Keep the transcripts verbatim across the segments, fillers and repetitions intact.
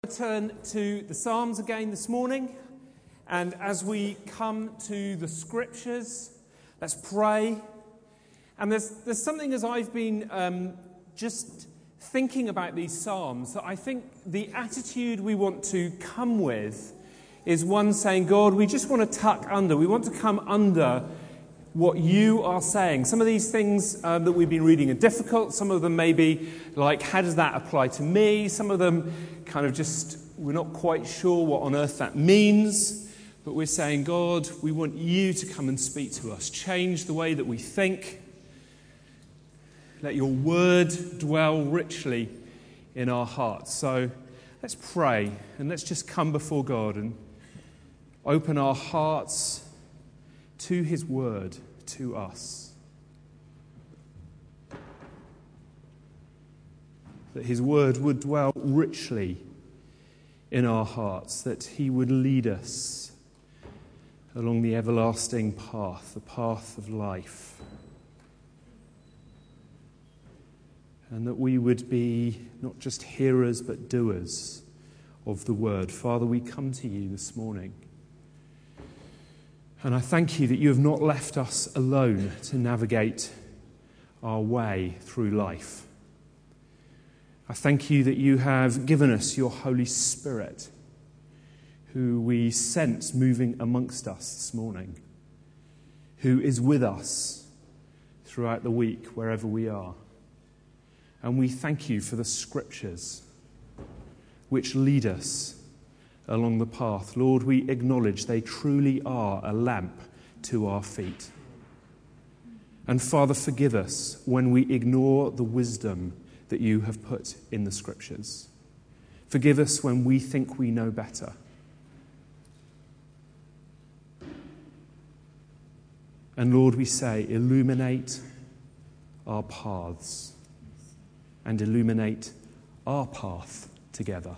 Turn to the Psalms again this morning, and as we come to the Scriptures, let's pray. And there's there's something as I've been um, just thinking about these Psalms that I think the attitude we want to come with is one saying, God, we just want to tuck under, we want to come under what you are saying. Some of these things um, that we've been reading are difficult. Some of them may be like, how does that apply to me? Some of them kind of just, we're not quite sure what on earth that means. But we're saying, God, we want you to come and speak to us. Change the way that we think. Let your word dwell richly in our hearts. So let's pray and let's just come before God and open our hearts to his word, to us. That his word would dwell richly in our hearts, that he would lead us along the everlasting path, the path of life. And that we would be not just hearers but doers of the word. Father, we come to you this morning. And I thank you that you have not left us alone to navigate our way through life. I thank you that you have given us your Holy Spirit, who we sense moving amongst us this morning, who is with us throughout the week, wherever we are. And we thank you for the Scriptures which lead us along the path. Lord, we acknowledge they truly are a lamp to our feet. And Father, forgive us when we ignore the wisdom that you have put in the Scriptures. Forgive us when we think we know better. And Lord, we say, illuminate our paths and illuminate our path together.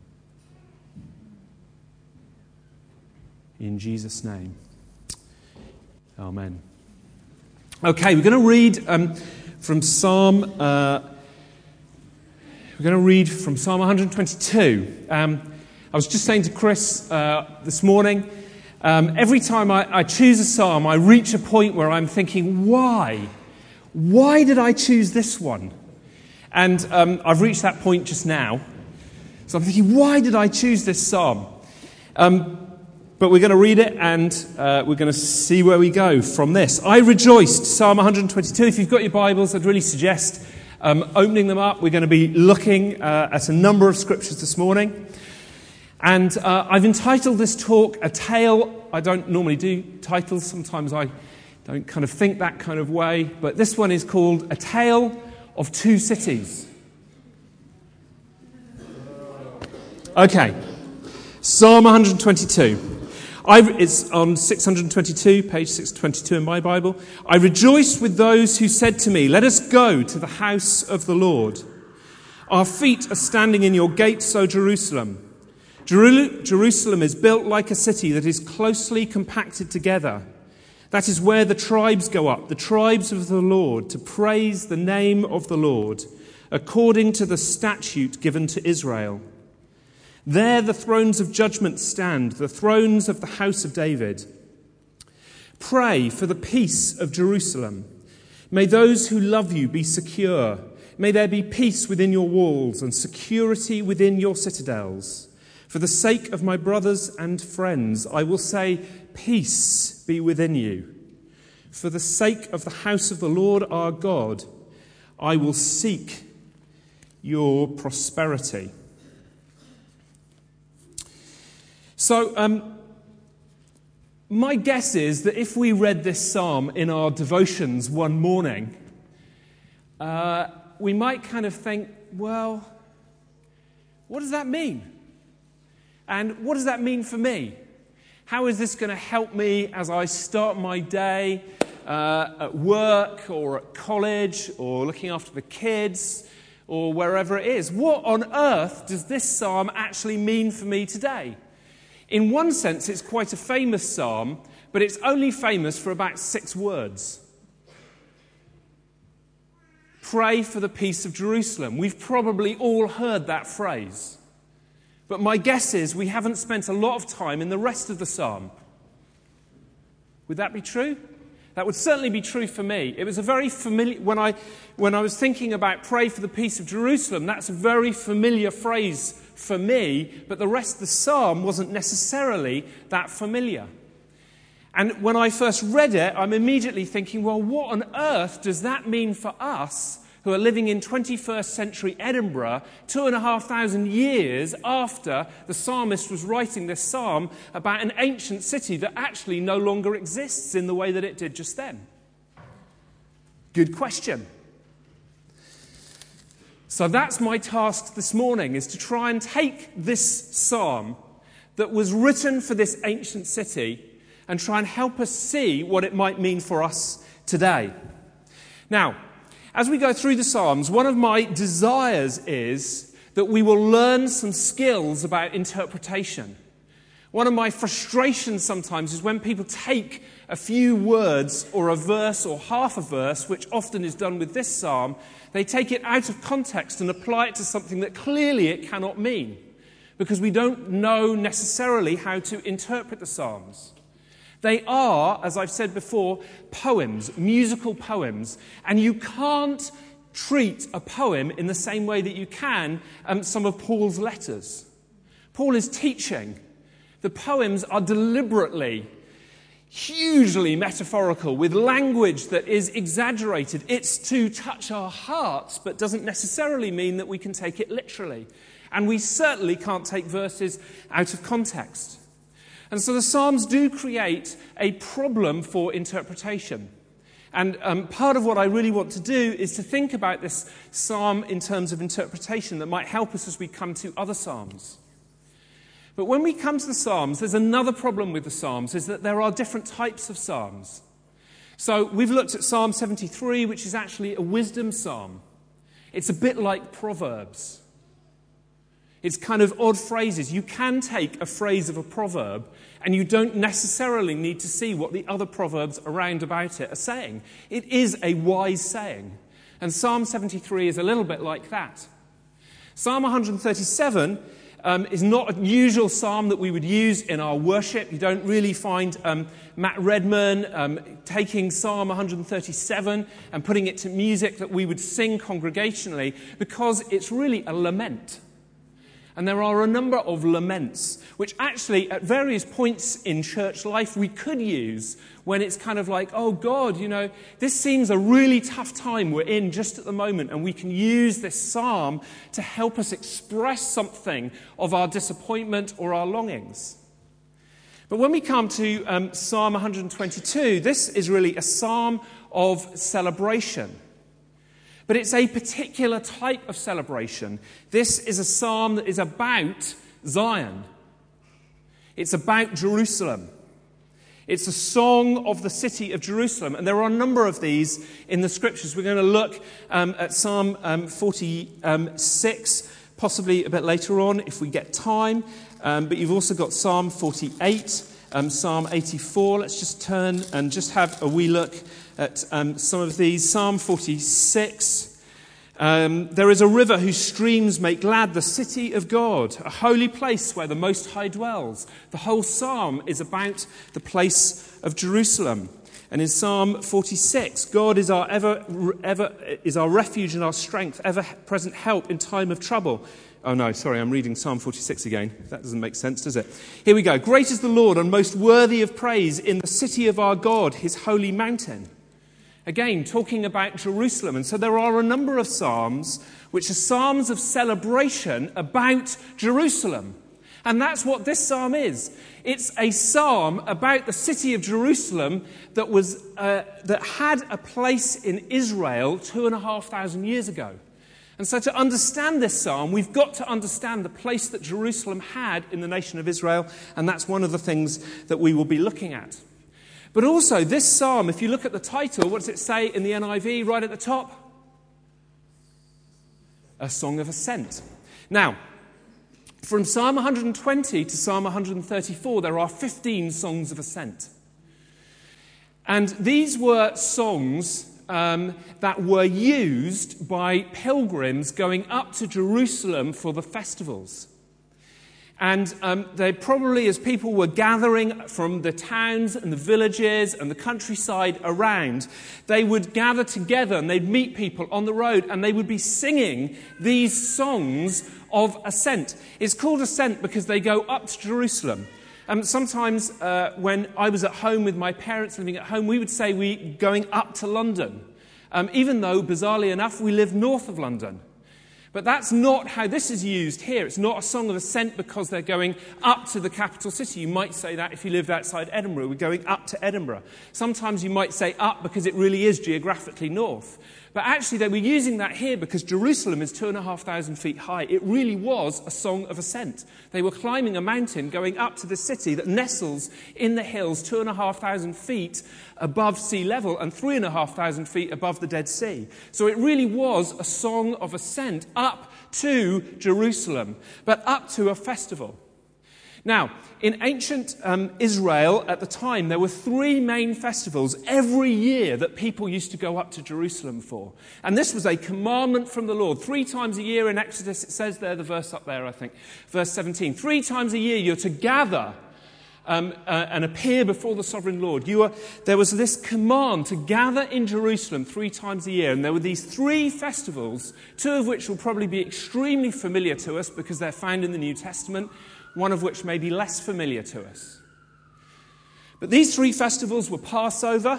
In Jesus' name, amen. Okay, we're going to read um, from Psalm. Uh, we're going to read from Psalm one twenty-two. Um, I was just saying to Chris uh, this morning. Um, every time I, I choose a psalm, I reach a point where I'm thinking, why? Why did I choose this one? And um, I've reached that point just now. So I'm thinking, why did I choose this psalm? Um, But we're going to read it and uh, we're going to see where we go from this. I rejoiced, Psalm one twenty-two. If you've got your Bibles, I'd really suggest um, opening them up. We're going to be looking uh, at a number of scriptures this morning. And uh, I've entitled this talk, A Tale. I don't normally do titles. Sometimes I don't kind of think that kind of way. But this one is called A Tale of Two Cities. Okay, Psalm one twenty-two. I, it's on six twenty-two, page six twenty-two in my Bible. I rejoiced with those who said to me, let us go to the house of the Lord. Our feet are standing in your gates, O Jerusalem. Jeru- Jerusalem is built like a city that is closely compacted together. That is where the tribes go up, the tribes of the Lord, to praise the name of the Lord, according to the statute given to Israel. There the thrones of judgment stand, the thrones of the house of David. Pray for the peace of Jerusalem. May those who love you be secure. May there be peace within your walls and security within your citadels. For the sake of my brothers and friends, I will say, peace be within you. For the sake of the house of the Lord our God, I will seek your prosperity. So, um, my guess is that if we read this psalm in our devotions one morning, uh, we might kind of think, well, what does that mean? And what does that mean for me? How is this going to help me as I start my day uh, at work or at college or looking after the kids or wherever it is? What on earth does this psalm actually mean for me today? In one sense, it's quite a famous psalm, but it's only famous for about six words. Pray for the peace of Jerusalem. We've probably all heard that phrase. but my guess is we haven't spent a lot of time in the rest of the psalm. Would that be true? That would certainly be true for me. It was a very familiar, when I, when I was thinking about pray for the peace of Jerusalem, that's a very familiar phrase for me, but the rest of the psalm wasn't necessarily that familiar. And when I first read it, I'm immediately thinking, well, what on earth does that mean for us who are living in twenty-first century Edinburgh, two and a half thousand years after the psalmist was writing this psalm about an ancient city that actually no longer exists in the way that it did just then? Good question. So that's my task this morning, is to try and take this psalm that was written for this ancient city and try and help us see what it might mean for us today. Now, as we go through the Psalms, one of my desires is that we will learn some skills about interpretation. One of my frustrations sometimes is when people take a few words or a verse or half a verse, which often is done with this psalm, they take it out of context and apply it to something that clearly it cannot mean, because we don't know necessarily how to interpret the Psalms. They are, as I've said before, poems, musical poems, and you can't treat a poem in the same way that you can um, some of Paul's letters. Paul is teaching. The poems are deliberately, hugely metaphorical, with language that is exaggerated. It's to touch our hearts, but doesn't necessarily mean that we can take it literally. And we certainly can't take verses out of context. And so the Psalms do create a problem for interpretation. And um, part of what I really want to do is to think about this psalm in terms of interpretation that might help us as we come to other psalms. But when we come to the Psalms, there's another problem with the Psalms, is that there are different types of psalms. So we've looked at Psalm seventy-three, which is actually a wisdom psalm. It's a bit like Proverbs. It's kind of odd phrases. You can take a phrase of a proverb and you don't necessarily need to see what the other proverbs around about it are saying. It is a wise saying. And Psalm seventy-three is a little bit like that. Psalm one thirty-seven um, is not a usual psalm that we would use in our worship. You don't really find um, Matt Redman um, taking Psalm one thirty-seven and putting it to music that we would sing congregationally, because it's really a lament. And there are a number of laments, which actually at various points in church life we could use when it's kind of like, oh God, you know, this seems a really tough time we're in just at the moment, and we can use this psalm to help us express something of our disappointment or our longings. But when we come to um, Psalm one twenty-two, this is really a psalm of celebration. But it's a particular type of celebration. This is a psalm that is about Zion. It's about Jerusalem. It's a song of the city of Jerusalem. And there are a number of these in the scriptures. We're going to look um, at Psalm um, forty-six, possibly a bit later on if we get time. Um, but you've also got Psalm forty-eight, um, Psalm eighty-four. Let's just turn and just have a wee look at um, some of these. Psalm forty-six. Um, there is a river whose streams make glad the city of God, a holy place where the Most High dwells. The whole psalm is about the place of Jerusalem. And in Psalm forty-six, God is our ever, ever is our refuge and our strength, ever-present help in time of trouble. Oh no, sorry, I'm reading Psalm forty-six again. That doesn't make sense, does it? Here we go. Great is the Lord and most worthy of praise in the city of our God, his holy mountain. Again, talking about Jerusalem. And so there are a number of psalms which are psalms of celebration about Jerusalem. And that's what this psalm is. It's a psalm about the city of Jerusalem that was uh, that had a place in Israel two and a half thousand years ago. And so to understand this psalm, we've got to understand the place that Jerusalem had in the nation of Israel, and that's one of the things that we will be looking at. But also, this psalm, if you look at the title, what does it say in the N I V right at the top? A song of ascent. Now, from Psalm one twenty to Psalm one thirty-four, there are fifteen songs of ascent. And these were songs um, that were used by pilgrims going up to Jerusalem for the festivals. And um, they probably, as people were gathering from the towns and the villages and the countryside around, they would gather together and they'd meet people on the road and they would be singing these songs of ascent. It's called ascent because they go up to Jerusalem. Um, sometimes uh, when I was at home with my parents living at home, we would say we going up to London, um, even though, bizarrely enough, we live north of London. But that's not how this is used here. It's not a song of ascent because they're going up to the capital city. You might say that if you lived outside Edinburgh. We're going up to Edinburgh. Sometimes you might say up because it really is geographically north. But actually they were using that here because Jerusalem is two and a half thousand feet high. It really was a song of ascent. They were climbing a mountain going up to the city that nestles in the hills two and a half thousand feet above sea level and three and a half thousand feet above the Dead Sea. So it really was a song of ascent up to Jerusalem, but up to a festival. Now, in ancient um, Israel at the time, there were three main festivals every year that people used to go up to Jerusalem for. And this was a commandment from the Lord. Three times a year in Exodus, it says there, the verse up there, I think, verse seventeen. Three times a year you're to gather um, uh, and appear before the sovereign Lord. You are, there was this command to gather in Jerusalem three times a year. And there were these three festivals, two of which will probably be extremely familiar to us because they're found in the New Testament, one of which may be less familiar to us. But these three festivals were Passover,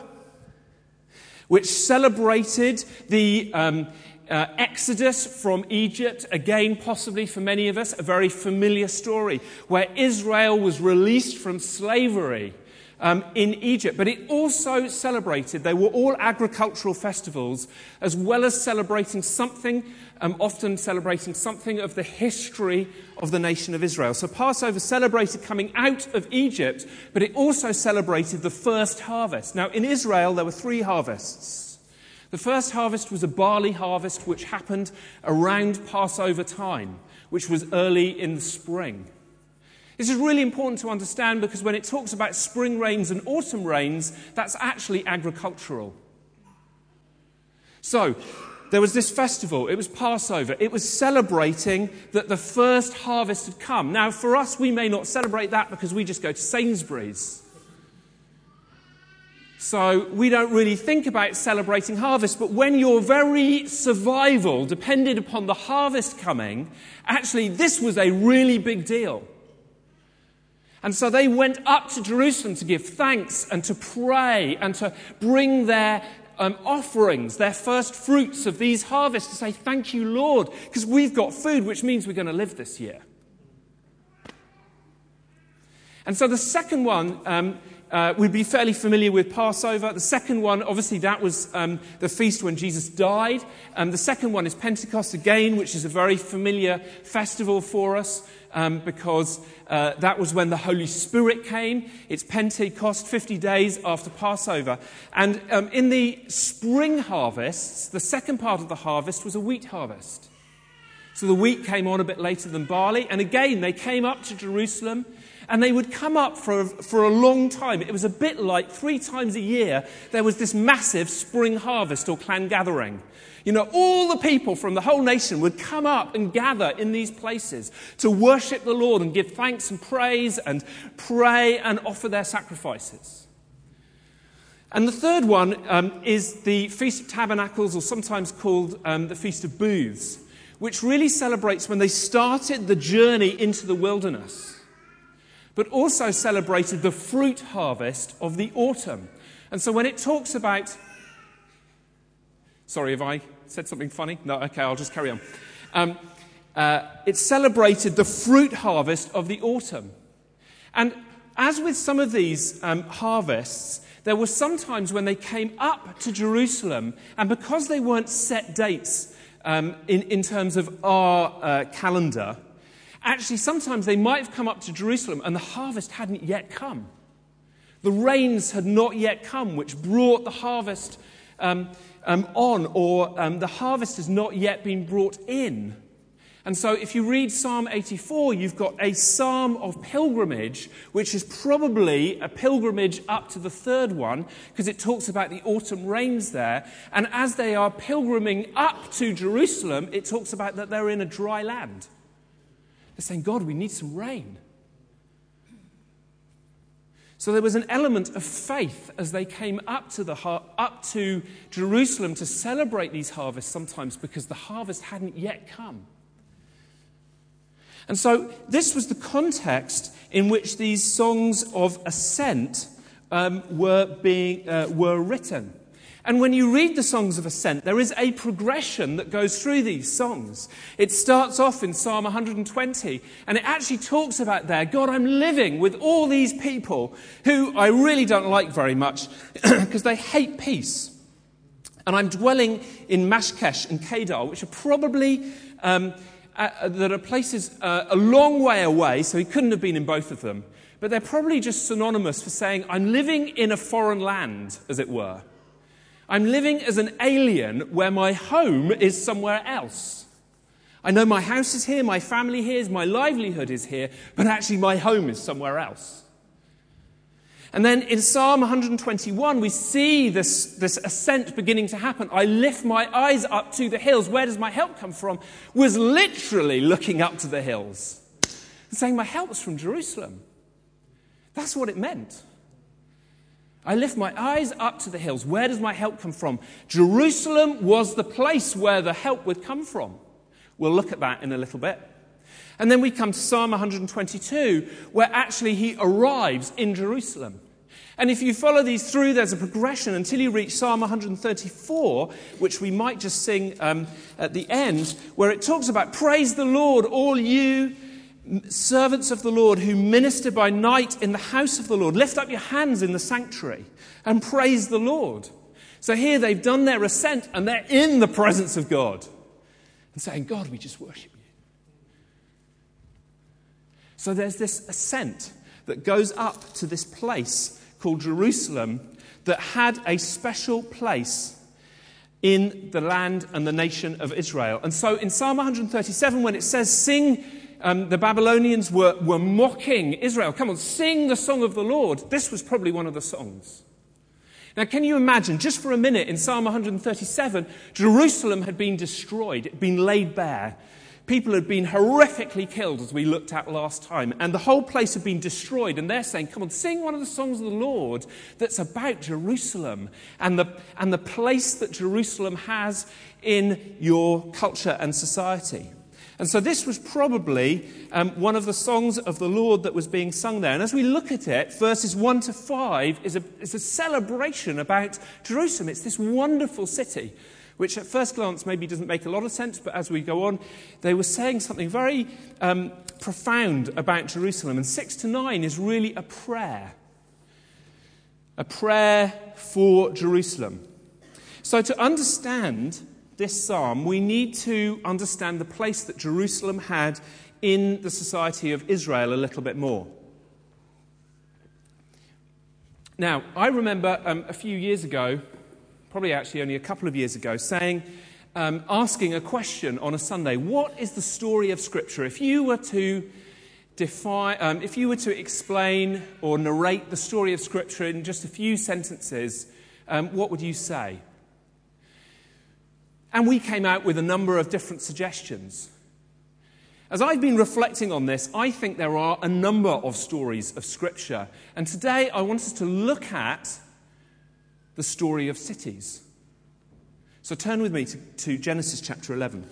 which celebrated the um, uh, Exodus from Egypt, again possibly for many of us a very familiar story, where Israel was released from slavery Um, in Egypt. But it also celebrated, they were all agricultural festivals, as well as celebrating something, um, often celebrating something of the history of the nation of Israel. So Passover celebrated coming out of Egypt, but it also celebrated the first harvest. Now in Israel there were three harvests. The first harvest was a barley harvest which happened around Passover time, which was early in the spring. This is really important to understand because when it talks about spring rains and autumn rains, that's actually agricultural. So, there was this festival, it was Passover, it was celebrating that the first harvest had come. Now, for us, we may not celebrate that because we just go to Sainsbury's. So, we don't really think about celebrating harvest, but when your very survival depended upon the harvest coming, actually, this was a really big deal. And so they went up to Jerusalem to give thanks and to pray and to bring their um, offerings, their first fruits of these harvests to say, thank you, Lord, because we've got food, which means we're going to live this year. And so the second one, um, uh, we'd be fairly familiar with Passover. The second one, obviously, that was um, the feast when Jesus died. Um, the second one is Pentecost again, which is a very familiar festival for us. Um, because uh, that was when the Holy Spirit came. It's Pentecost, fifty days after Passover. And um, in the spring harvests, the second part of the harvest was a wheat harvest. So the wheat came on a bit later than barley. And again, they came up to Jerusalem. And they would come up for, for a long time. It was a bit like three times a year, there was this massive spring harvest or clan gathering. You know, all the people from the whole nation would come up and gather in these places to worship the Lord and give thanks and praise and pray and offer their sacrifices. And the third one um, is the Feast of Tabernacles, or sometimes called um, the Feast of Booths, which really celebrates when they started the journey into the wilderness, but also celebrated the fruit harvest of the autumn. And so when it talks about... Sorry, have I said something funny? No, okay, I'll just carry on. Um, uh, it celebrated the fruit harvest of the autumn. And as with some of these um, harvests, there were some times when they came up to Jerusalem, and because they weren't set dates um, in, in terms of our uh, calendar, actually sometimes they might have come up to Jerusalem and the harvest hadn't yet come. The rains had not yet come, which brought the harvest um, um, on, or um, the harvest has not yet been brought in. And so if you read Psalm eighty-four, you've got a psalm of pilgrimage, which is probably a pilgrimage up to the third one, because it talks about the autumn rains there. And as they are pilgriming up to Jerusalem, it talks about that they're in a dry land. They're saying, God, we need some rain. So there was an element of faith as they came up to the har- up to Jerusalem to celebrate these harvests sometimes because the harvest hadn't yet come. And so this was the context in which these songs of ascent um, were being uh, were written. And when you read the songs of ascent, there is a progression that goes through these songs. It starts off in Psalm one hundred twenty, and it actually talks about there, God, I'm living with all these people who I really don't like very much because they hate peace. And I'm dwelling in Mashkesh and Kedar, which are probably, um, uh, that are places uh, a long way away, so he couldn't have been in both of them. But they're probably just synonymous for saying, I'm living in a foreign land, as it were. I'm living as an alien where my home is somewhere else. I know my house is here, my family here, is, my livelihood is here, but actually my home is somewhere else. And then in Psalm one hundred twenty-one, we see this, this ascent beginning to happen. I lift my eyes up to the hills. Where does my help come from? Was literally looking up to the hills and saying, my help's from Jerusalem. That's what it meant. I lift my eyes up to the hills. Where does my help come from? Jerusalem was the place where the help would come from. We'll look at that in a little bit. And then we come to Psalm one hundred twenty-two, where actually he arrives in Jerusalem. And if you follow these through, there's a progression until you reach Psalm one hundred thirty-four, which we might just sing um, at the end, where it talks about, praise the Lord, all you servants of the Lord who minister by night in the house of the Lord. Lift up your hands in the sanctuary and praise the Lord. So here they've done their ascent and they're in the presence of God and saying, God, we just worship you. So there's this ascent that goes up to this place called Jerusalem that had a special place in the land and the nation of Israel. And so in Psalm one hundred thirty-seven, when it says, sing, um, the Babylonians were, were mocking Israel. Come on, sing the song of the Lord. This was probably one of the songs. Now, can you imagine, just for a minute, in Psalm one hundred thirty-seven, Jerusalem had been destroyed, it had been laid bare. People had been horrifically killed, as we looked at last time, and the whole place had been destroyed. And they're saying, come on, sing one of the songs of the Lord that's about Jerusalem and the, and the place that Jerusalem has in your culture and society. And so this was probably um, one of the songs of the Lord that was being sung there. And as we look at it, verses one to five is a, is a celebration about Jerusalem. It's this wonderful city, which at first glance maybe doesn't make a lot of sense, but as we go on, they were saying something very um, profound about Jerusalem. And six to nine is really a prayer. A prayer for Jerusalem. So to understand this psalm, we need to understand the place that Jerusalem had in the society of Israel a little bit more. Now, I remember um, a few years ago, probably actually only a couple of years ago, saying, um, asking a question on a Sunday, what is the story of Scripture? If you were to define, um, if you were to explain or narrate the story of Scripture in just a few sentences, um, what would you say? And we came out with a number of different suggestions. As I've been reflecting on this, I think there are a number of stories of Scripture. And today I want us to look at the story of cities. So turn with me to, to Genesis chapter eleven.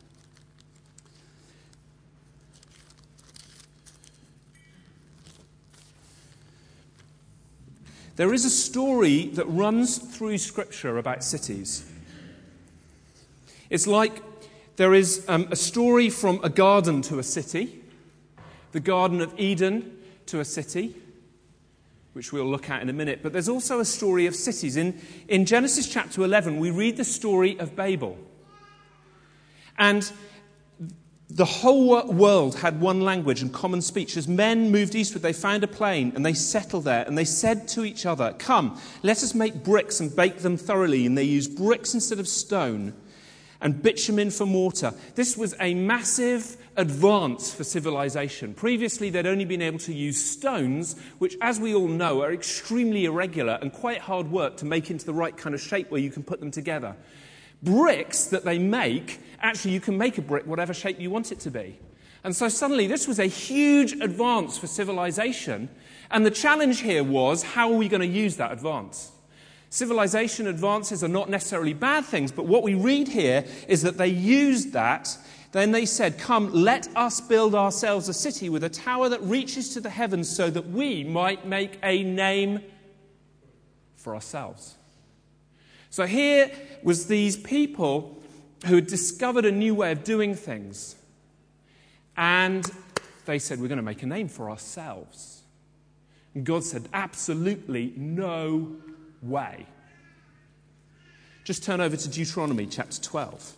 There is a story that runs through Scripture about cities. It's like there is um, a story from a garden to a city, the Garden of Eden to a city, which we'll look at in a minute. But there's also a story of cities. In, in Genesis chapter eleven, we read the story of Babel. And the whole world had one language and common speech. As men moved eastward, they found a plain, and they settled there. And they said to each other, come, let us make bricks and bake them thoroughly. And they used bricks instead of stone, and bitumen for mortar. This was a massive advance for civilization. Previously, they'd only been able to use stones, which, as we all know, are extremely irregular and quite hard work to make into the right kind of shape where you can put them together. Bricks that they make, actually, you can make a brick whatever shape you want it to be. And so suddenly this was a huge advance for civilization. And the challenge here was, how are we going to use that advance? Civilization advances are not necessarily bad things, but what we read here is that they used that. Then they said, come, let us build ourselves a city with a tower that reaches to the heavens so that we might make a name for ourselves. So here was these people who had discovered a new way of doing things. And they said, we're going to make a name for ourselves. And God said, absolutely no way. Just turn over to Deuteronomy chapter twelve.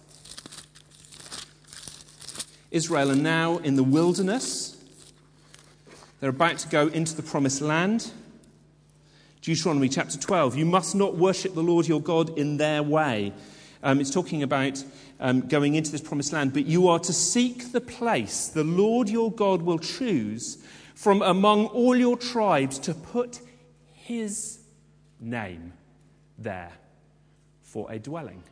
Israel are now in the wilderness. They're about to go into the promised land. Deuteronomy chapter twelve. You must not worship the Lord your God in their way. Um, it's talking about um, going into this promised land. But you are to seek the place the Lord your God will choose from among all your tribes to put his name there for a dwelling.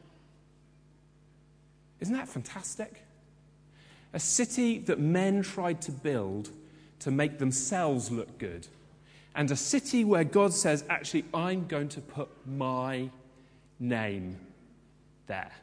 Isn't that fantastic? A city that men tried to build to make themselves look good. And a city where God says, actually, I'm going to put my name there.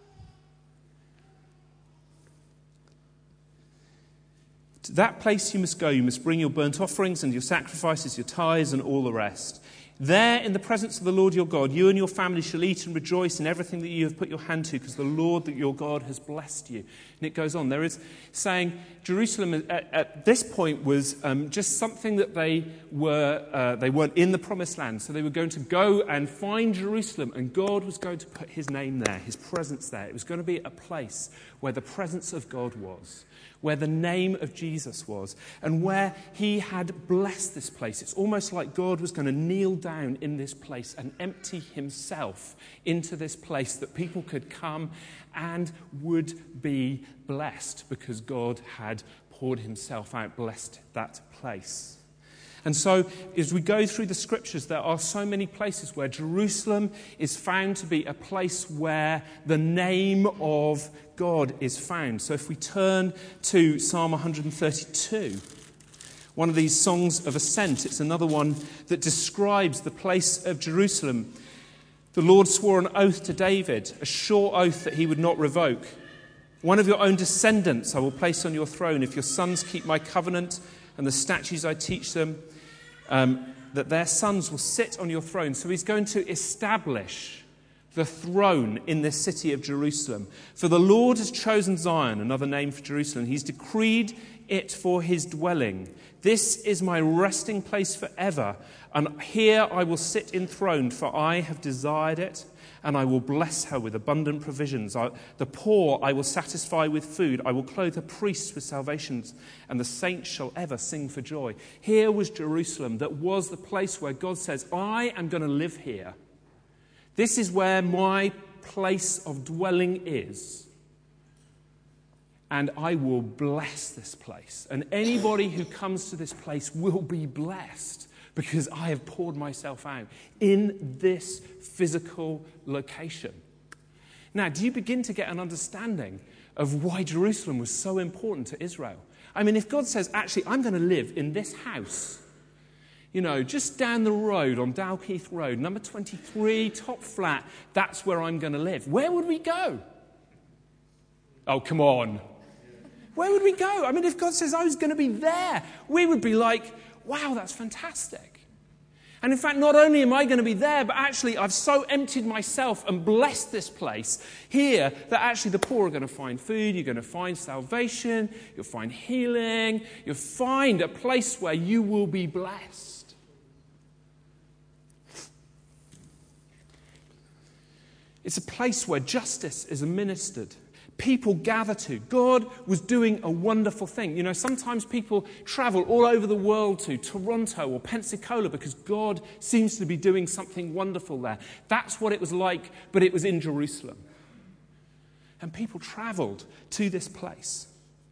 To that place you must go. You must bring your burnt offerings and your sacrifices, your tithes and all the rest. There, in the presence of the Lord your God, you and your family shall eat and rejoice in everything that you have put your hand to, because the Lord that your God has blessed you. And it goes on. There is saying Jerusalem at, at this point was um, just something that they were, uh, they weren't in the promised land. So they were going to go and find Jerusalem, and God was going to put his name there, his presence there. It was going to be a place where the presence of God was, where the name of Jesus was, and where he had blessed this place. It's almost like God was going to kneel down in this place and empty himself into this place that people could come and would be blessed because God had poured himself out, blessed that place. And so, as we go through the scriptures, there are so many places where Jerusalem is found to be a place where the name of God is found. So if we turn to Psalm one thirty-two, one of these songs of ascent, it's another one that describes the place of Jerusalem. The Lord swore an oath to David, a sure oath that he would not revoke. One of your own descendants I will place on your throne, if your sons keep my covenant and the statutes I teach them, um, that their sons will sit on your throne. So he's going to establish the throne in this city of Jerusalem. For the Lord has chosen Zion, another name for Jerusalem. He's decreed it for his dwelling. This is my resting place forever, and here I will sit enthroned, for I have desired it, and I will bless her with abundant provisions. I, the poor I will satisfy with food. I will clothe the priests with salvations, and the saints shall ever sing for joy. Here was Jerusalem, that was the place where God says, I am going to live here. This is where my place of dwelling is. And I will bless this place. And anybody who comes to this place will be blessed, because I have poured myself out in this physical location. Now, do you begin to get an understanding of why Jerusalem was so important to Israel? I mean, if God says, actually, I'm going to live in this house, you know, just down the road on Dalkeith Road, number twenty-three, top flat, that's where I'm going to live. Where would we go? Oh, come on. Where would we go? I mean, if God says I was going to be there, we would be like, wow, that's fantastic. And in fact, not only am I going to be there, but actually I've so emptied myself and blessed this place here that actually the poor are going to find food, you're going to find salvation, you'll find healing, you'll find a place where you will be blessed. It's a place where justice is administered. People gather to. God was doing a wonderful thing. You know, sometimes people travel all over the world to Toronto or Pensacola because God seems to be doing something wonderful there. That's what it was like, but it was in Jerusalem. And people traveled to this place.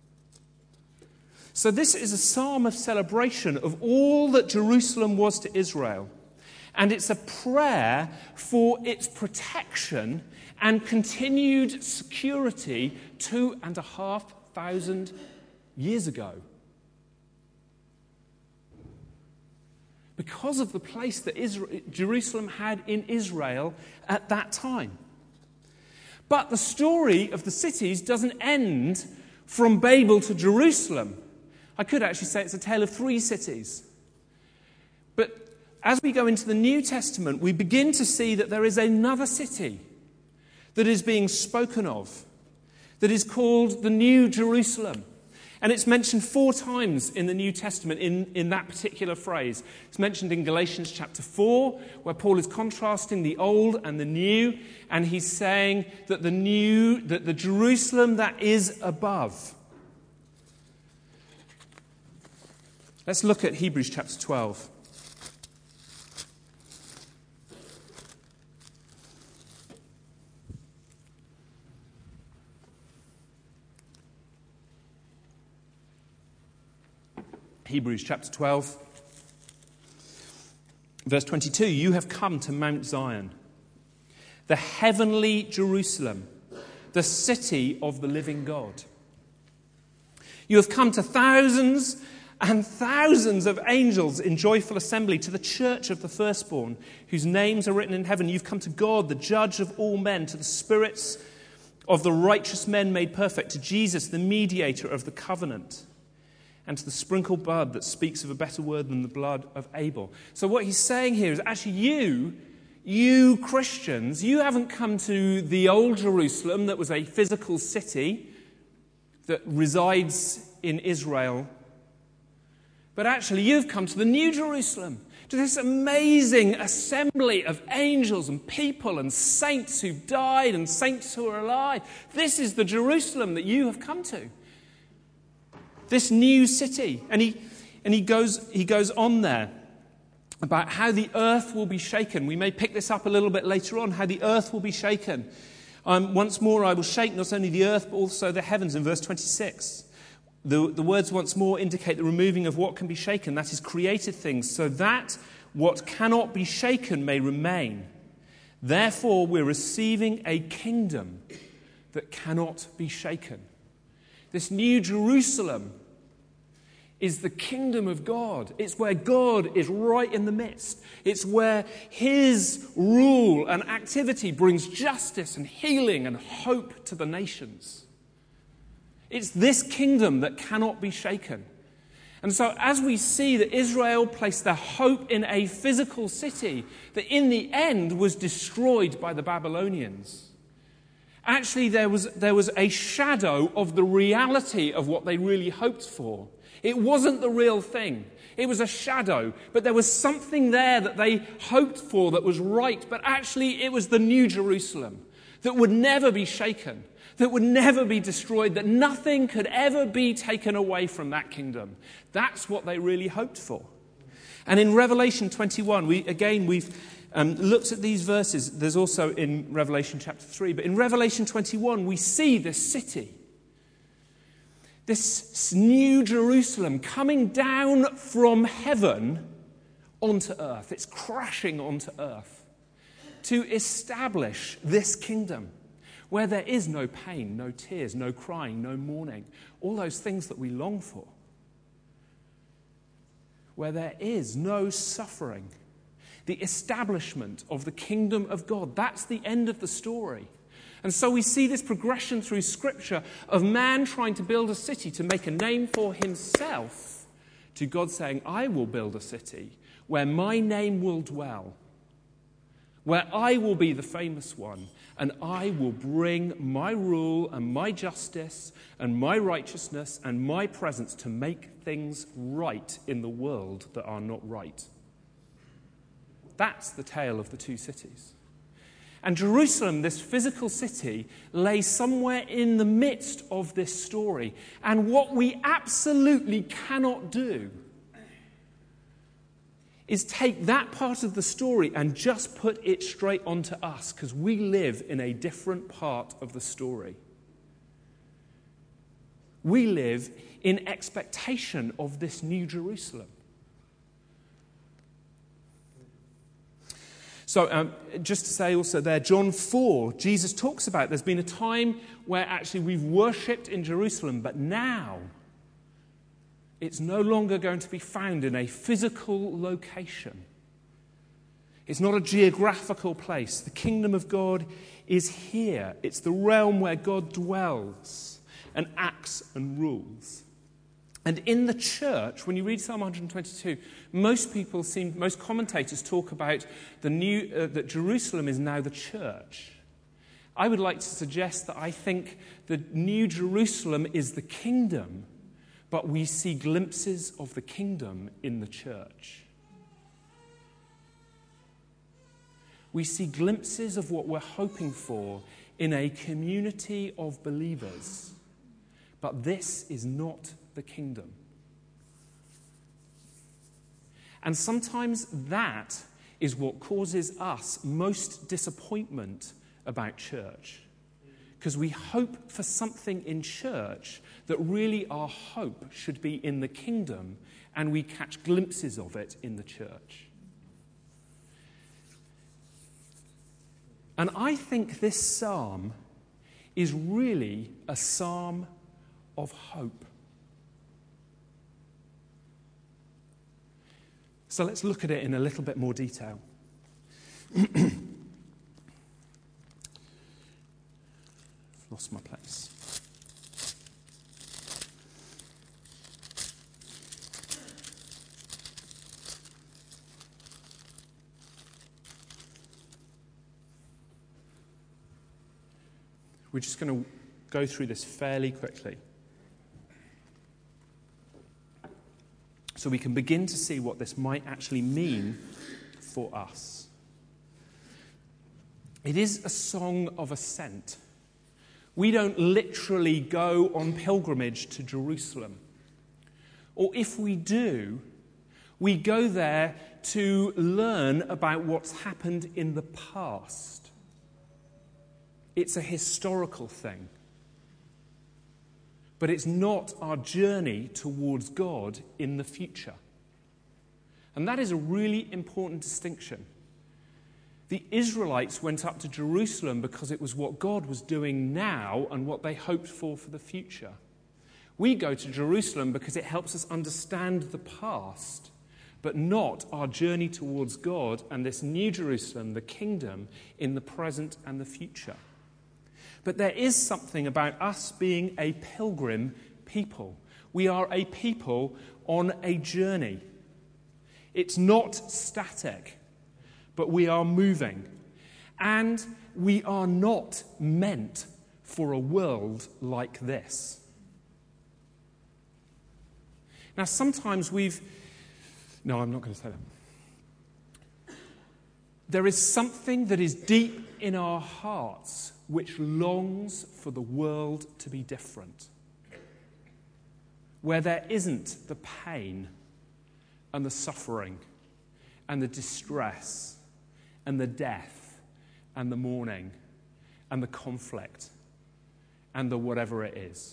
So this is a psalm of celebration of all that Jerusalem was to Israel. And it's a prayer for its protection and continued security two and a half thousand years ago. Because of the place that Israel, Jerusalem had in Israel at that time. But the story of the cities doesn't end from Babel to Jerusalem. I could actually say it's a tale of three cities. But as we go into the New Testament, we begin to see that there is another city that is being spoken of, that is called the New Jerusalem. And it's mentioned four times in the New Testament in, in that particular phrase. It's mentioned in Galatians chapter four, where Paul is contrasting the old and the new, and he's saying that the new, that the Jerusalem that is above. Let's look at Hebrews chapter twelve. Hebrews chapter twelve, verse twenty-two, you have come to Mount Zion, the heavenly Jerusalem, the city of the living God. You have come to thousands and thousands of angels in joyful assembly, to the church of the firstborn, whose names are written in heaven. You've come to God, the judge of all men, to the spirits of the righteous men made perfect, to Jesus, the mediator of the covenant, and to the sprinkled blood that speaks of a better word than the blood of Abel. So what he's saying here is actually you, you Christians, you haven't come to the old Jerusalem that was a physical city that resides in Israel, but actually you've come to the New Jerusalem, to this amazing assembly of angels and people and saints who've died and saints who are alive. This is the Jerusalem that you have come to. This new city. And he and he goes he goes on there about how the earth will be shaken. We may pick this up a little bit later on, how the earth will be shaken. Um, once more I will shake not only the earth but also the heavens, in verse twenty-six. The, the words once more indicate the removing of what can be shaken, that is created things, so that what cannot be shaken may remain. Therefore we're receiving a kingdom that cannot be shaken. This New Jerusalem is the kingdom of God. It's where God is right in the midst. It's where his rule and activity brings justice and healing and hope to the nations. It's this kingdom that cannot be shaken. And so as we see that Israel placed their hope in a physical city that in the end was destroyed by the Babylonians, actually there was, there was a shadow of the reality of what they really hoped for. It wasn't the real thing. It was a shadow, but there was something there that they hoped for that was right, but actually it was the New Jerusalem that would never be shaken, that would never be destroyed, that nothing could ever be taken away from that kingdom. That's what they really hoped for. And in Revelation twenty-one, we again, we've um, looked at these verses. There's also in Revelation chapter three, but in Revelation twenty-one, we see this city, this new Jerusalem coming down from heaven onto earth. It's crashing onto earth to establish this kingdom where there is no pain, no tears, no crying, no mourning, all those things that we long for. Where there is no suffering. The establishment of the kingdom of God. That's the end of the story. And so we see this progression through Scripture of man trying to build a city to make a name for himself, to God saying, I will build a city where my name will dwell, where I will be the famous one, and I will bring my rule and my justice and my righteousness and my presence to make things right in the world that are not right. That's the tale of the two cities. And Jerusalem, this physical city, lay somewhere in the midst of this story. And what we absolutely cannot do is take that part of the story and just put it straight onto us, because we live in a different part of the story. We live in expectation of this new Jerusalem. So um, just to say also there, John four, Jesus talks about there's been a time where actually we've worshipped in Jerusalem, but now It's no longer going to be found in a physical location. It's not a geographical place. The kingdom of God is here. It's the realm where God dwells and acts and rules. And in the church, when you read Psalm one twenty-two, most people seem, most commentators talk about the new uh, that Jerusalem is now the church. I would like to suggest that I think the new Jerusalem is the kingdom, but we see glimpses of the kingdom in the church. We see glimpses of what we're hoping for in a community of believers. But this is not the kingdom. And sometimes that is what causes us most disappointment about church. Because we hope for something in church that really our hope should be in the kingdom, and we catch glimpses of it in the church. And I think this psalm is really a psalm of hope. So let's look at it in a little bit more detail. Lost my place. We're just going to go through this fairly quickly, so we can begin to see what this might actually mean for us. It is a song of ascent. We don't literally go on pilgrimage to Jerusalem. Or if we do, we go there to learn about what's happened in the past. It's a historical thing. But it's not our journey towards God in the future. And that is a really important distinction. The Israelites went up to Jerusalem because it was what God was doing now and what they hoped for for the future. We go to Jerusalem because it helps us understand the past, but not our journey towards God and this new Jerusalem, the kingdom, in the present and the future. But there is something about us being a pilgrim people. We are a people on a journey. It's not static, but we are moving. And we are not meant for a world like this. Now, sometimes we've... No, I'm not going to say that. There is something that is deep in our hearts which longs for the world to be different, where there isn't the pain and the suffering and the distress and the death and the mourning and the conflict and the whatever it is.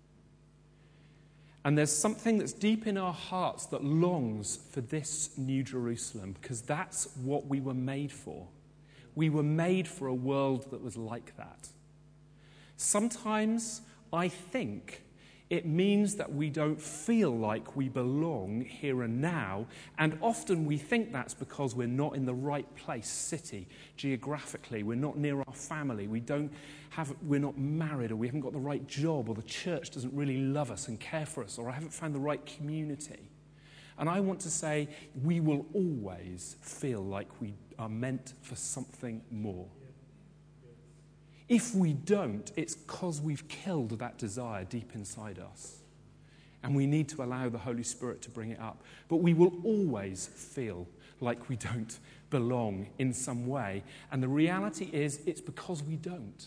And there's something that's deep in our hearts that longs for this new Jerusalem, because that's what we were made for. We were made for a world that was like that. Sometimes I think it means that we don't feel like we belong here and now, and often we think that's because we're not in the right place, city, geographically. We're not near our family. We don't have, we're not married, or we haven't got the right job, or the church doesn't really love us and care for us, or I haven't found the right community. And I want to say we will always feel like we are meant for something more. If we don't, it's because we've killed that desire deep inside us. And we need to allow the Holy Spirit to bring it up. But we will always feel like we don't belong in some way. And the reality is, it's because we don't.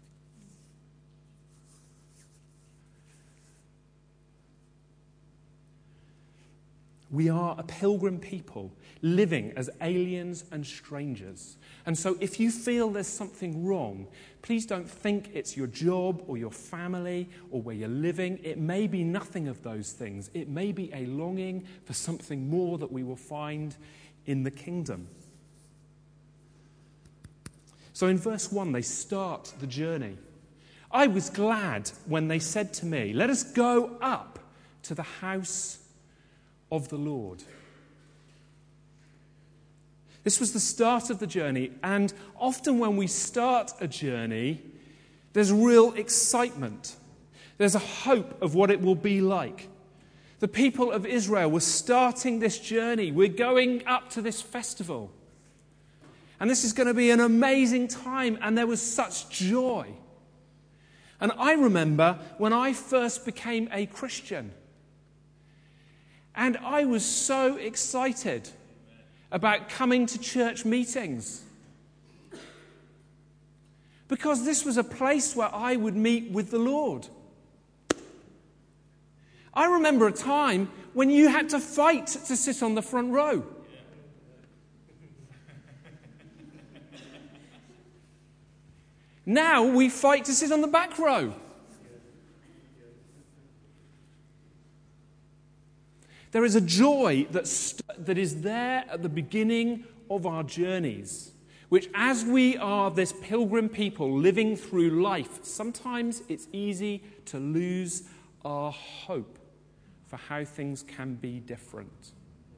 We are a pilgrim people, living as aliens and strangers. And so if you feel there's something wrong, please don't think it's your job or your family or where you're living. It may be nothing of those things. It may be a longing for something more that we will find in the kingdom. So in verse one, they start the journey. I was glad when they said to me, "Let us go up to the house of the Lord. This was the start of the journey, and often when we start a journey, there's real excitement. There's a hope of what it will be like. The people of Israel were starting this journey. We're going up to this festival. And this is going to be an amazing time, and there was such joy. And I remember when I first became a Christian, and I was so excited about coming to church meetings, because this was a place where I would meet with the Lord. I remember a time when you had to fight to sit on the front row. Now we fight to sit on the back row. There is a joy that, st- that is there at the beginning of our journeys, which as we are this pilgrim people living through life, sometimes it's easy to lose our hope for how things can be different.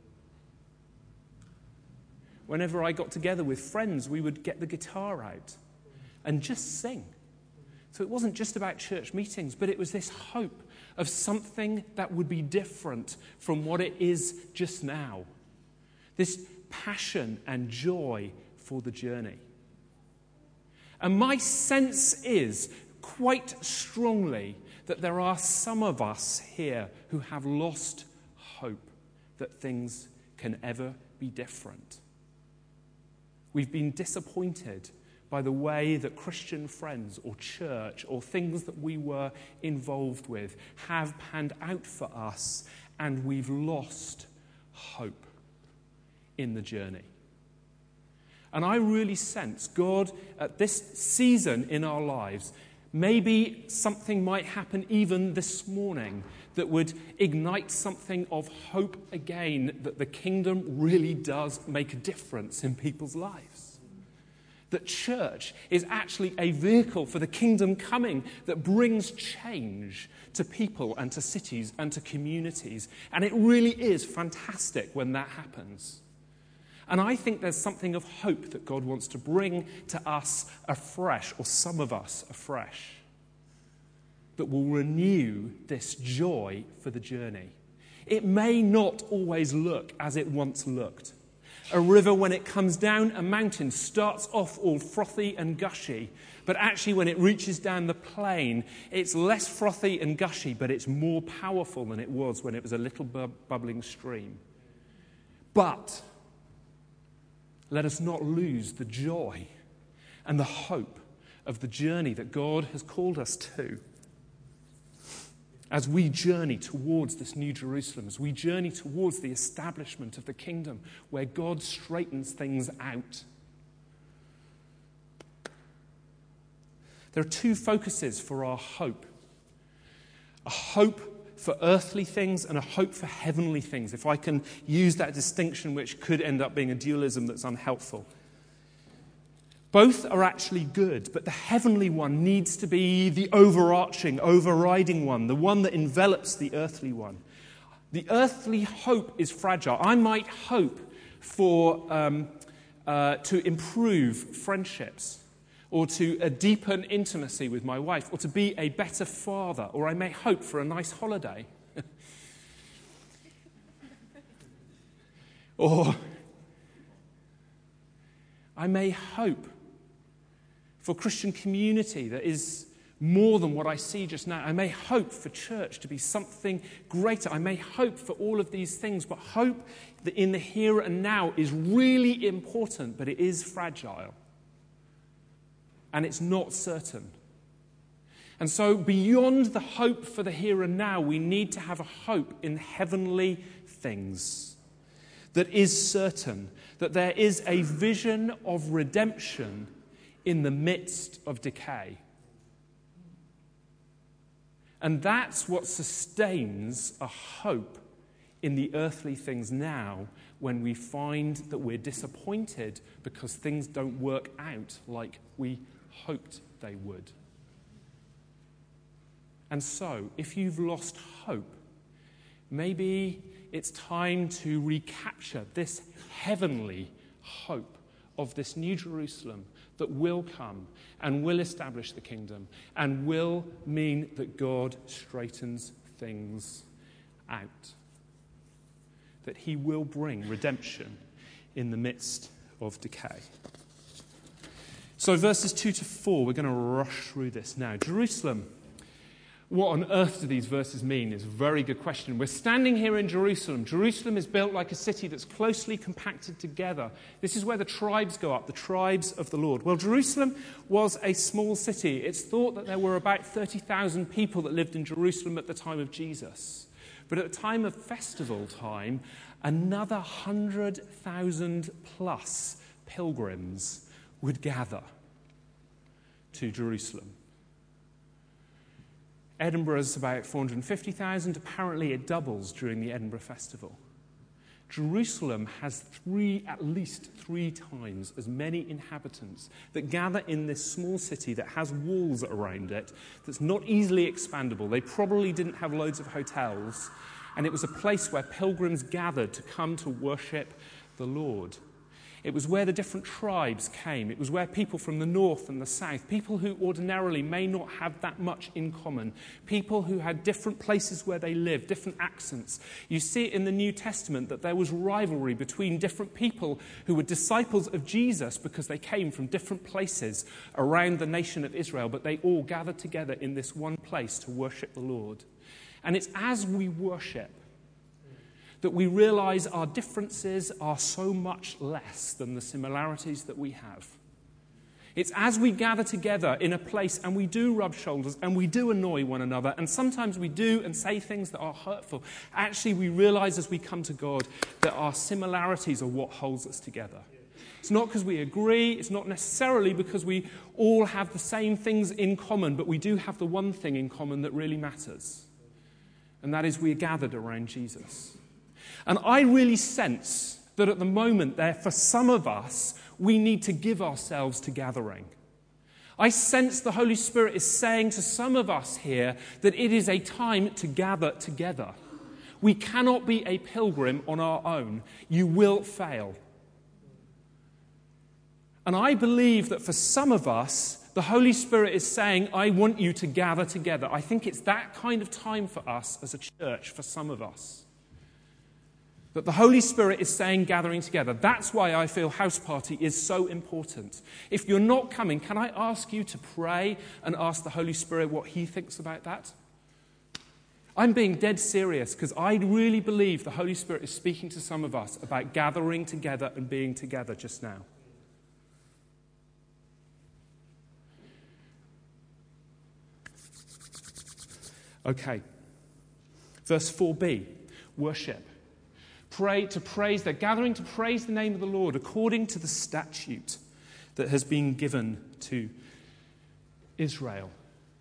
Whenever I got together with friends, we would get the guitar out and just sing. So it wasn't just about church meetings, but it was this hope of something that would be different from what it is just now. This passion and joy for the journey. And my sense is quite strongly that there are some of us here who have lost hope that things can ever be different. We've been disappointed by the way that Christian friends or church or things that we were involved with have panned out for us, and we've lost hope in the journey. And I really sense God at this season in our lives, maybe something might happen even this morning that would ignite something of hope again, that the kingdom really does make a difference in people's lives. That church is actually a vehicle for the kingdom coming that brings change to people and to cities and to communities. And it really is fantastic when that happens. And I think there's something of hope that God wants to bring to us afresh, or some of us afresh, that will renew this joy for the journey. It may not always look as it once looked. A river, when it comes down a mountain, starts off all frothy and gushy, but actually when it reaches down the plain, it's less frothy and gushy, but it's more powerful than it was when it was a little bu- bubbling stream. But let us not lose the joy and the hope of the journey that God has called us to. As we journey towards this new Jerusalem, as we journey towards the establishment of the kingdom where God straightens things out. There are two focuses for our hope. A hope for earthly things and a hope for heavenly things, if I can use that distinction, which could end up being a dualism that's unhelpful. Both are actually good, but the heavenly one needs to be the overarching, overriding one, the one that envelops the earthly one. The earthly hope is fragile. I might hope for um, uh, to improve friendships, or to uh, deepen intimacy with my wife, or to be a better father, or I may hope for a nice holiday. Or I may hope for Christian community that is more than what I see just now. I may hope for church to be something greater. I may hope for all of these things, but hope that in the here and now is really important, but it is fragile. And it's not certain. And so beyond the hope for the here and now, we need to have a hope in heavenly things that is certain, that there is a vision of redemption in the midst of decay. And that's what sustains a hope in the earthly things now, when we find that we're disappointed because things don't work out like we hoped they would. And so, if you've lost hope, maybe it's time to recapture this heavenly hope of this new Jerusalem that will come and will establish the kingdom and will mean that God straightens things out. That he will bring redemption in the midst of decay. So verses two to four, we're going to rush through this now. Jerusalem. What on earth do these verses mean is a very good question. We're standing here in Jerusalem. Jerusalem is built like a city that's closely compacted together. This is where the tribes go up, the tribes of the Lord. Well, Jerusalem was a small city. It's thought that there were about thirty thousand people that lived in Jerusalem at the time of Jesus. But at the time of festival time, another one hundred thousand plus pilgrims would gather to Jerusalem. Edinburgh is about four hundred fifty thousand. Apparently it doubles during the Edinburgh Festival. Jerusalem has three, at least three times as many inhabitants that gather in this small city that has walls around it, that's not easily expandable. They probably didn't have loads of hotels, and it was a place where pilgrims gathered to come to worship the Lord. It was where the different tribes came. It was where people from the north and the south, people who ordinarily may not have that much in common, people who had different places where they lived, different accents. You see it in the New Testament that there was rivalry between different people who were disciples of Jesus because they came from different places around the nation of Israel, but they all gathered together in this one place to worship the Lord. And it's as we worship that we realize our differences are so much less than the similarities that we have. It's as we gather together in a place and we do rub shoulders and we do annoy one another and sometimes we do and say things that are hurtful. Actually, we realize as we come to God that our similarities are what holds us together. It's not because we agree, it's not necessarily because we all have the same things in common, but we do have the one thing in common that really matters. And that is we are gathered around Jesus. And I really sense that at the moment there, for some of us, we need to give ourselves to gathering. I sense the Holy Spirit is saying to some of us here that it is a time to gather together. We cannot be a pilgrim on our own. You will fail. And I believe that for some of us, the Holy Spirit is saying, I want you to gather together. I think it's that kind of time for us as a church, for some of us. That the Holy Spirit is saying gathering together. That's why I feel House Party is so important. If you're not coming, can I ask you to pray and ask the Holy Spirit what he thinks about that? I'm being dead serious because I really believe the Holy Spirit is speaking to some of us about gathering together and being together just now. Okay. Verse four b, worship. Pray to praise, they're gathering to praise the name of the Lord according to the statute that has been given to Israel.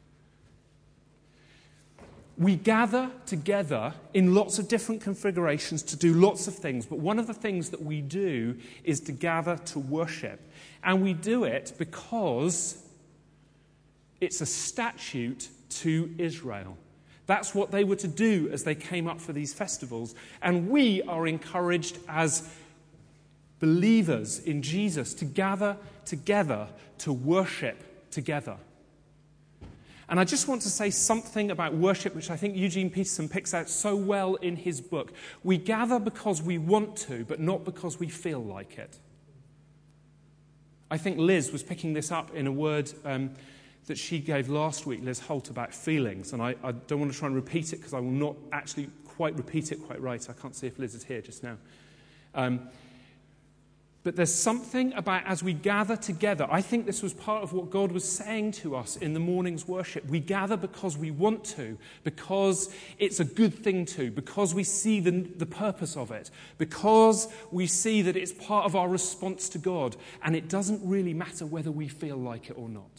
We gather together in lots of different configurations to do lots of things, but one of the things that we do is to gather to worship. And we do it because it's a statute to Israel. That's what they were to do as they came up for these festivals. And we are encouraged as believers in Jesus to gather together to worship together. And I just want to say something about worship, which I think Eugene Peterson picks out so well in his book. We gather because we want to, but not because we feel like it. I think Liz was picking this up in a word um, that she gave last week, Liz Holt, about feelings. And I, I don't want to try and repeat it because I will not actually quite repeat it quite right. I can't see if Liz is here just now. Um, but there's something about as we gather together, I think this was part of what God was saying to us in the morning's worship. We gather because we want to, because it's a good thing to, because we see the, the purpose of it, because we see that it's part of our response to God, and it doesn't really matter whether we feel like it or not.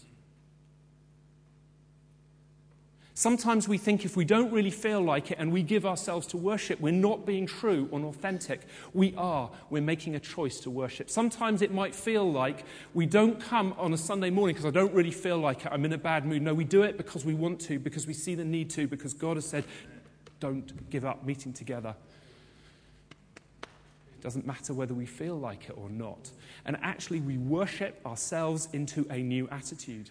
Sometimes we think if we don't really feel like it and we give ourselves to worship, we're not being true and authentic. We are. We're making a choice to worship. Sometimes it might feel like we don't come on a Sunday morning because I don't really feel like it. I'm in a bad mood. No, we do it because we want to, because we see the need to, because God has said, don't give up meeting together. It doesn't matter whether we feel like it or not. And actually, we worship ourselves into a new attitude.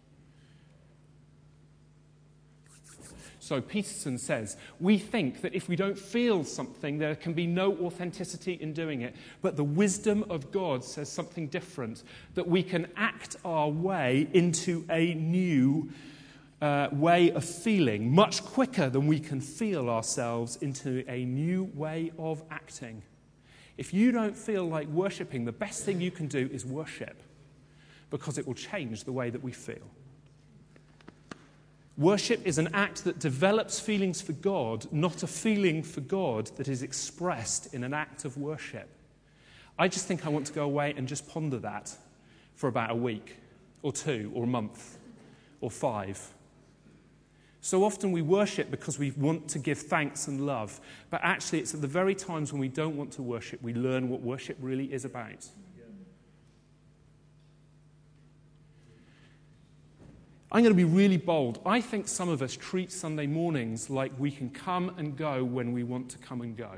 So Peterson says, we think that if we don't feel something, there can be no authenticity in doing it. But the wisdom of God says something different, that we can act our way into a new uh, way of feeling much quicker than we can feel ourselves into a new way of acting. If you don't feel like worshipping, the best thing you can do is worship, because it will change the way that we feel. Worship is an act that develops feelings for God, not a feeling for God that is expressed in an act of worship. I just think I want to go away and just ponder that for about a week or two or a month or five. So often we worship because we want to give thanks and love, but actually it's at the very times when we don't want to worship we learn what worship really is about. I'm going to be really bold. I think some of us treat Sunday mornings like we can come and go when we want to come and go.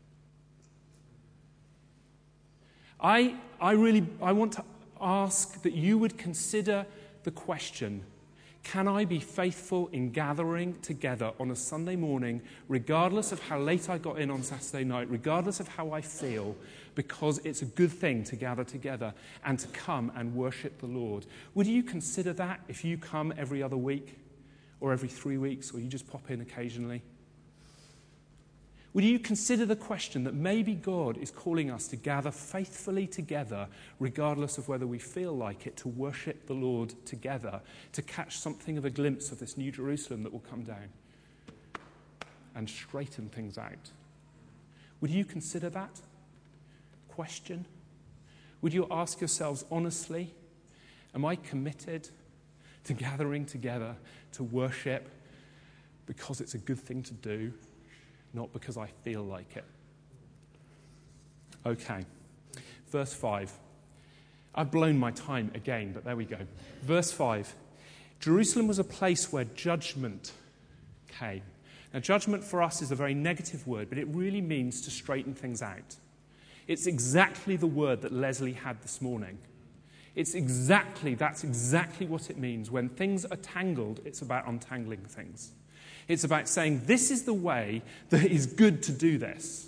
I, I really I want to ask that you would consider the question, can I be faithful in gathering together on a Sunday morning, regardless of how late I got in on Saturday night, regardless of how I feel, because it's a good thing to gather together and to come and worship the Lord? Would you consider that if you come every other week or every three weeks or you just pop in occasionally? Would you consider the question that maybe God is calling us to gather faithfully together, regardless of whether we feel like it, to worship the Lord together, to catch something of a glimpse of this new Jerusalem that will come down and straighten things out? Would you consider that question? Would you ask yourselves honestly, am I committed to gathering together to worship because it's a good thing to do, not because I feel like it? Okay, verse five. I've blown my time again, but there we go. Verse five. Jerusalem was a place where judgment came. Now, judgment for us is a very negative word, but it really means to straighten things out. It's exactly the word that Leslie had this morning. It's exactly, that's exactly what it means. When things are tangled, it's about untangling things. It's about saying, this is the way that is good to do this.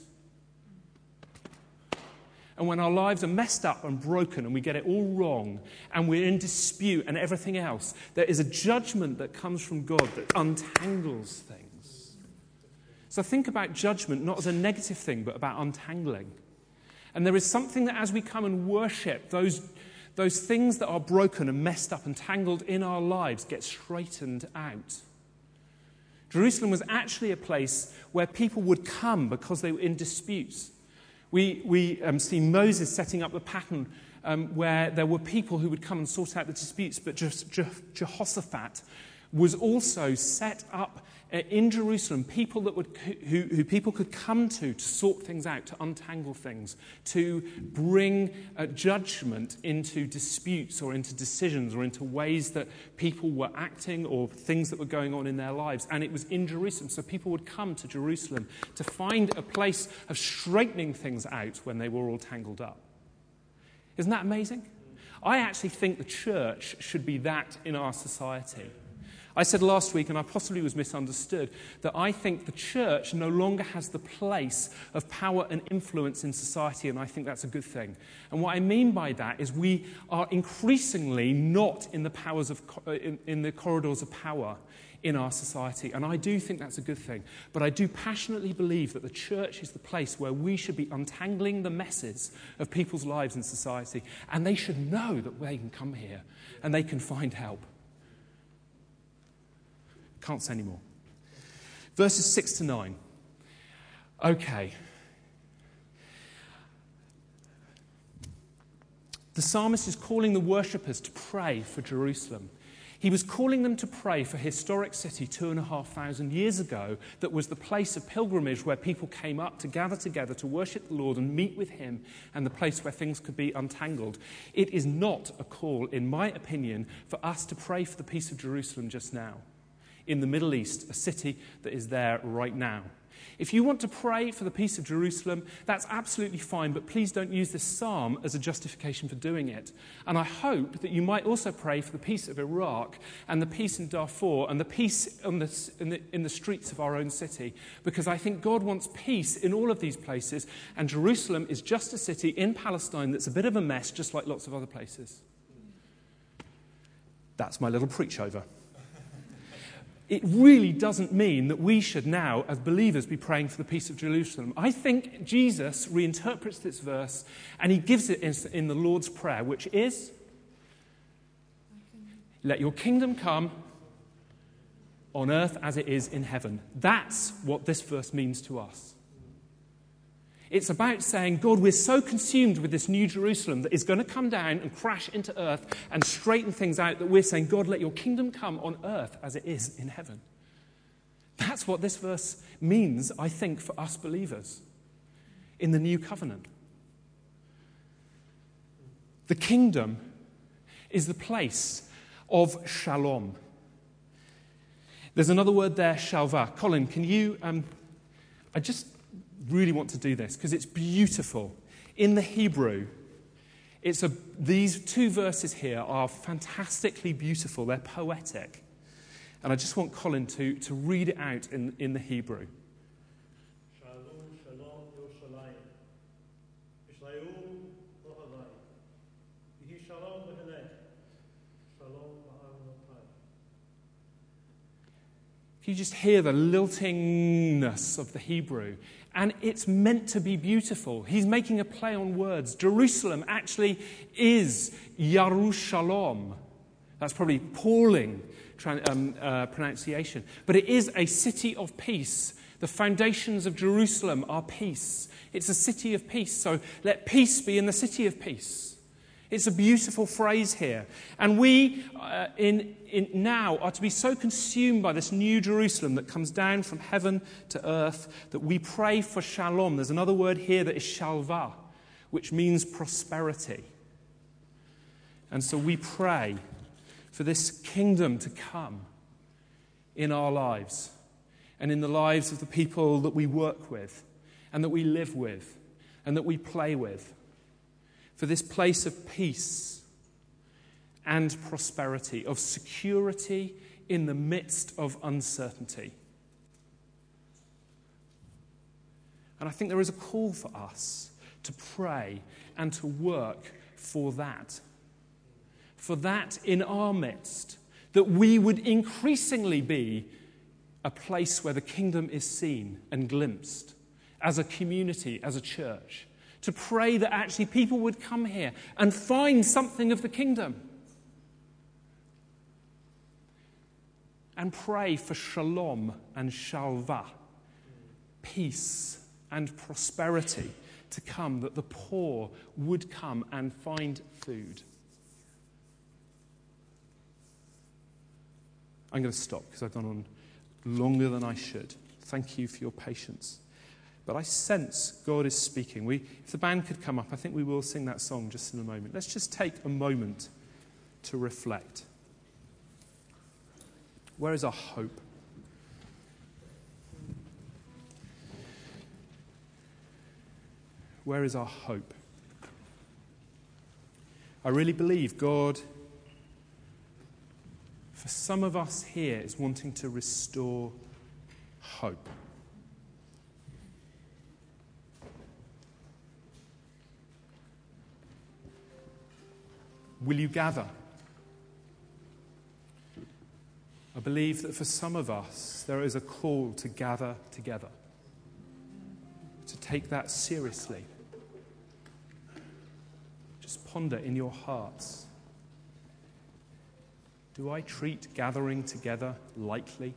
And when our lives are messed up and broken and we get it all wrong and we're in dispute and everything else, there is a judgment that comes from God that untangles things. So think about judgment not as a negative thing, but about untangling. And there is something that as we come and worship, those, those things that are broken and messed up and tangled in our lives get straightened out. Jerusalem was actually a place where people would come because they were in disputes. We, we um, see Moses setting up the pattern um, where there were people who would come and sort out the disputes, but Je- Je- Jehoshaphat was also set up uh, in Jerusalem, people that would who, who people could come to to sort things out, to untangle things, to bring uh, judgment into disputes or into decisions or into ways that people were acting or things that were going on in their lives. And it was in Jerusalem, so people would come to Jerusalem to find a place of straightening things out when they were all tangled up. Isn't that amazing? I actually think the church should be that in our society. I said last week, and I possibly was misunderstood, that I think the church no longer has the place of power and influence in society, and I think that's a good thing. And what I mean by that is we are increasingly not in the powers of in, in the corridors of power in our society, and I do think that's a good thing. But I do passionately believe that the church is the place where we should be untangling the messes of people's lives in society, and they should know that they can come here and they can find help. Can't say any more. Verses six to nine. Okay. The psalmist is calling the worshippers to pray for Jerusalem. He was calling them to pray for a historic city two and a half thousand years ago that was the place of pilgrimage where people came up to gather together to worship the Lord and meet with him, and the place where things could be untangled. It is not a call, in my opinion, for us to pray for the peace of Jerusalem just now. In the Middle East, a city that is there right now. If you want to pray for the peace of Jerusalem, that's absolutely fine, but please don't use this psalm as a justification for doing it. And I hope that you might also pray for the peace of Iraq and the peace in Darfur and the peace in the, in the, in the streets of our own city, because I think God wants peace in all of these places, and Jerusalem is just a city in Palestine that's a bit of a mess, just like lots of other places. That's my little preach over. It really doesn't mean that we should now, as believers, be praying for the peace of Jerusalem. I think Jesus reinterprets this verse and he gives it in, in the Lord's Prayer, which is, let your kingdom come on earth as it is in heaven. That's what this verse means to us. It's about saying, God, we're so consumed with this new Jerusalem that is going to come down and crash into earth and straighten things out, that we're saying, God, let your kingdom come on earth as it is in heaven. That's what this verse means, I think, for us believers in the new covenant. The kingdom is the place of shalom. There's another word there, shalva. Colin, can you... Um, I just... really want to do this because it's beautiful. In the Hebrew, it's a, these two verses here are fantastically beautiful. They're poetic. And I just want Colin to, to read it out in, in the Hebrew. Shalom, shalom, Yerushalayim. Yisrael, Rohavai. Yehi shalom v'hanech. Shalom v'aronotai. Can you just hear the liltingness of the Hebrew? And it's meant to be beautiful. He's making a play on words. Jerusalem actually is Yerushalom. That's probably appalling um, uh, pronunciation. But it is a city of peace. The foundations of Jerusalem are peace. It's a city of peace. So let peace be in the city of peace. It's a beautiful phrase here. And we uh, in, in now are to be so consumed by this new Jerusalem that comes down from heaven to earth that we pray for shalom. There's another word here that is shalva, which means prosperity. And so we pray for this kingdom to come in our lives and in the lives of the people that we work with and that we live with and that we play with. For this place of peace and prosperity, of security in the midst of uncertainty. And I think there is a call for us to pray and to work for that. For that in our midst, that we would increasingly be a place where the kingdom is seen and glimpsed as a community, as a church. To pray that actually people would come here and find something of the kingdom. And pray for shalom and shalva, peace and prosperity to come, that the poor would come and find food. I'm going to stop because I've gone on longer than I should. Thank you for your patience. But I sense God is speaking. We, if the band could come up, I think we will sing that song just in a moment. Let's just take a moment to reflect. Where is our hope? Where is our hope? I really believe God, for some of us here, is wanting to restore hope. Will you gather? I believe that for some of us, there is a call to gather together, to take that seriously. Just ponder in your hearts. Do I treat gathering together lightly?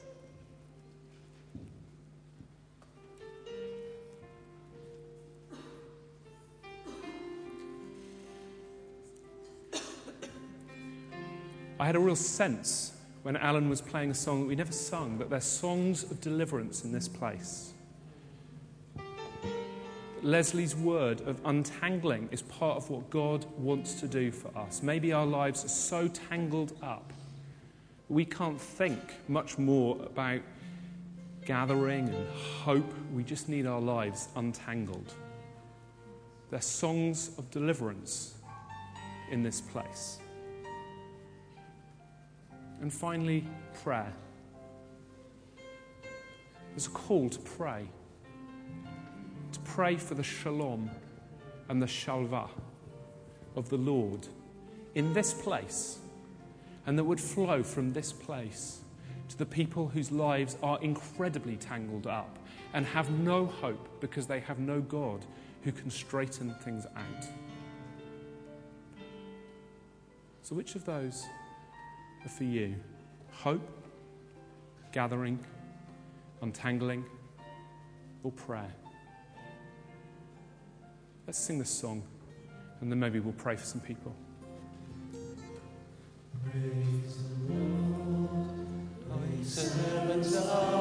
I had a real sense when Alan was playing a song that we never sung, that there's songs of deliverance in this place. Leslie's word of untangling is part of what God wants to do for us. Maybe our lives are so tangled up, we can't think much more about gathering and hope. We just need our lives untangled. They're songs of deliverance in this place. And finally, prayer. There's a call to pray. To pray for the shalom and the shalva of the Lord in this place, and that would flow from this place to the people whose lives are incredibly tangled up and have no hope because they have no God who can straighten things out. So which of those are for you? Hope, gathering, untangling, or prayer? Let's sing this song, and then maybe we'll pray for some people. Praise the Lord, my servants are